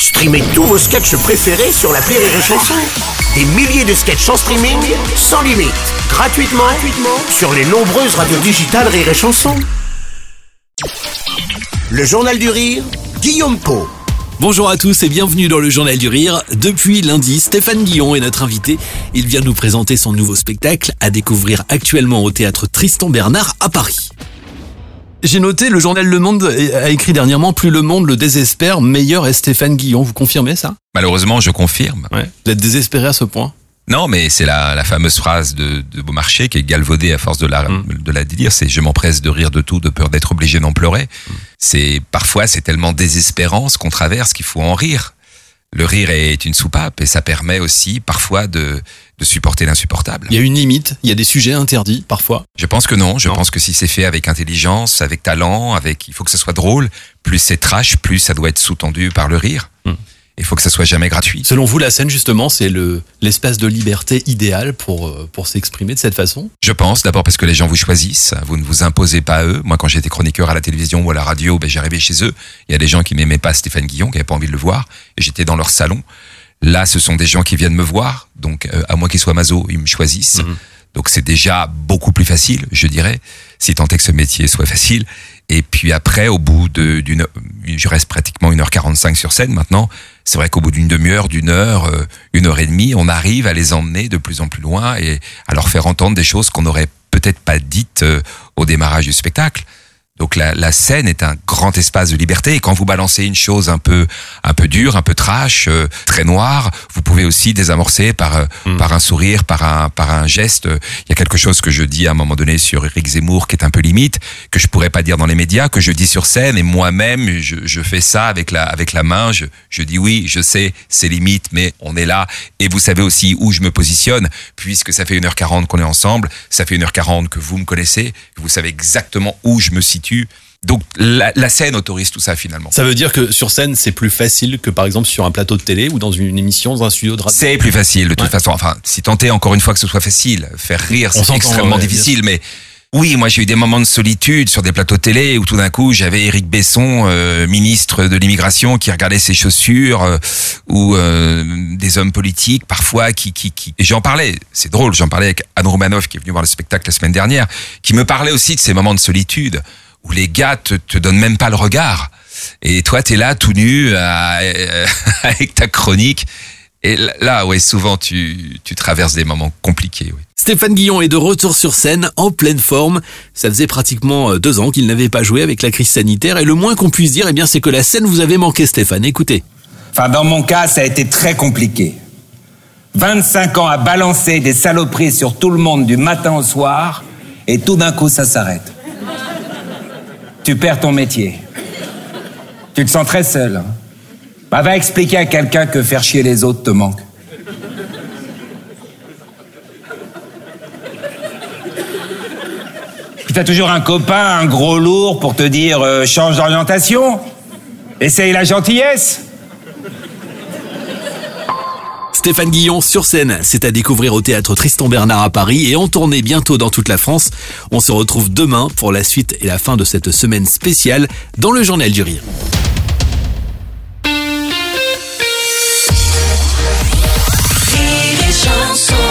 Streamez tous vos sketchs préférés sur l'appli Rire et Chanson. Des milliers de sketchs en streaming, sans limite, gratuitement sur les nombreuses radios digitales Rire et Chanson. Le Journal du Rire, Guillaume Pau. Bonjour à tous et bienvenue dans le Journal du Rire. Depuis lundi, Stéphane Guillon est notre invité. Il vient nous présenter son nouveau spectacle à découvrir actuellement au théâtre Tristan Bernard à Paris. J'ai noté, le journal Le Monde a écrit dernièrement « Plus le monde le désespère, meilleur est Stéphane Guillon ». Vous confirmez ça ? Malheureusement, je confirme. Ouais. Vous êtes désespéré à ce point ? Non, mais c'est la fameuse phrase de Beaumarchais qui est galvaudée à force de la dire. C'est « je m'empresse de rire de tout, de peur d'être obligé d'en pleurer ». Parfois, c'est tellement désespérant ce qu'on traverse qu'il faut en rire. Le rire est une soupape et ça permet aussi parfois de supporter l'insupportable. Il y a une limite, il y a des sujets interdits parfois. Je pense que non. Je pense que si c'est fait avec intelligence, avec talent, il faut que ça soit drôle. Plus c'est trash, plus ça doit être sous-tendu par le rire. Il faut que ça soit jamais gratuit. Selon vous, la scène, justement, c'est l'espace de liberté idéal pour s'exprimer de cette façon ? Je pense, d'abord parce que les gens vous choisissent, vous ne vous imposez pas à eux. Moi, quand j'étais chroniqueur à la télévision ou à la radio, j'arrivais chez eux. Il y a des gens qui n'aimaient pas Stéphane Guillon, qui n'avaient pas envie de le voir, et j'étais dans leur salon. Là, ce sont des gens qui viennent me voir, donc à moins qu'ils soient maso, ils me choisissent. Donc c'est déjà beaucoup plus facile, je dirais, si tant est que ce métier soit facile. Et puis après, au bout je reste pratiquement 1h45 sur scène maintenant. C'est vrai qu'au bout d'une demi-heure, d'une heure, 1h30, on arrive à les emmener de plus en plus loin et à leur faire entendre des choses qu'on n'aurait peut-être pas dites au démarrage du spectacle. Donc la scène est un grand espace de liberté et quand vous balancez une chose un peu dure, un peu trash, très noire, vous pouvez aussi désamorcer par un sourire, par un geste. Il y a quelque chose que je dis à un moment donné sur Éric Zemmour qui est un peu limite, que je pourrais pas dire dans les médias, que je dis sur scène et moi-même je fais ça avec la main, je dis oui, je sais, c'est limite, mais on est là et vous savez aussi où je me positionne puisque ça fait 1h40 qu'on est ensemble, ça fait 1h40 que vous me connaissez, que vous savez exactement où je me situe. Donc la scène autorise tout ça finalement. Ça veut dire que sur scène c'est plus facile que par exemple sur un plateau de télé ou dans une émission, dans un studio de radio. C'est plus facile de toute façon. Enfin, si tant est encore une fois que ce soit facile, faire rire c'est extrêmement difficile. Mais oui, moi j'ai eu des moments de solitude sur des plateaux de télé où tout d'un coup j'avais Éric Besson, ministre de l'immigration, qui regardait ses chaussures, ou des hommes politiques parfois qui et j'en parlais. C'est drôle, j'en parlais avec Anne Romanoff qui est venue voir le spectacle la semaine dernière, qui me parlait aussi de ces moments de solitude où les gars te donnent même pas le regard. Et toi, t'es là, tout nu, avec ta chronique. Et là, ouais, souvent, tu traverses des moments compliqués, oui. Stéphane Guillon est de retour sur scène, en pleine forme. Ça faisait pratiquement 2 ans qu'il n'avait pas joué avec la crise sanitaire. Et le moins qu'on puisse dire, c'est que la scène vous avait manqué, Stéphane. Écoutez. Enfin, dans mon cas, ça a été très compliqué. 25 ans à balancer des saloperies sur tout le monde du matin au soir, et tout d'un coup, ça s'arrête. Tu perds ton métier. Tu te sens très seul. Va expliquer à quelqu'un que faire chier les autres te manque. Puis t'as toujours un copain, un gros lourd pour te dire change d'orientation. Essaye la gentillesse. Stéphane Guillon sur scène, c'est à découvrir au théâtre Tristan Bernard à Paris et en tournée bientôt dans toute la France. On se retrouve demain pour la suite et la fin de cette semaine spéciale dans le Journal du Rire. Rire et Chanson.